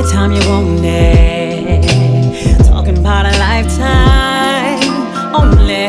anytime you want it. Talking about a lifetime only.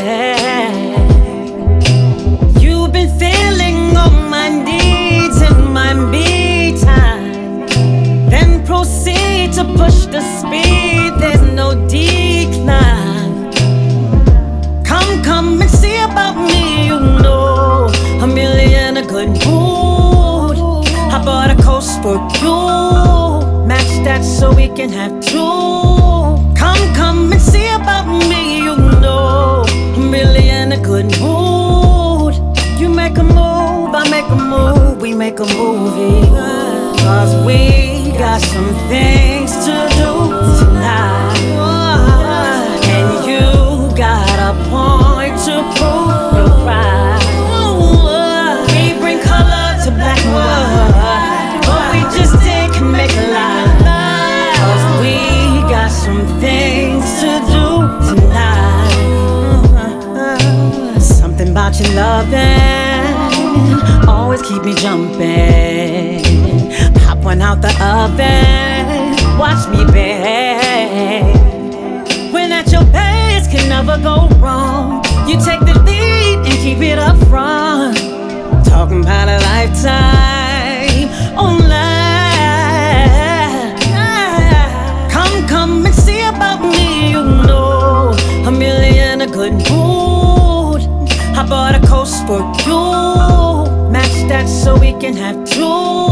You've been feeling all my needs in my me time, then proceed to push the speed. There's no decline. Come and see about me. You know I'm really in a good mood. I bought a coast for you, match that so we can have two. Come and see about me. You know I'm really in a good mood. You make a move, I make a move, we make a movie. Cause we got some things to do tonight, and you got a point to prove your pride. We bring color to black and white, what we just did can make a lie. Cause we got some things to do tonight. Something about your loving always keep me jumping. Pop one out the oven, watch me bake. When at your base can never go wrong. You take the lead and keep it up front. Talking about a lifetime online. Come and see about me. You know I'm really in a good mood. I bought a coast for you, match that so we can have two.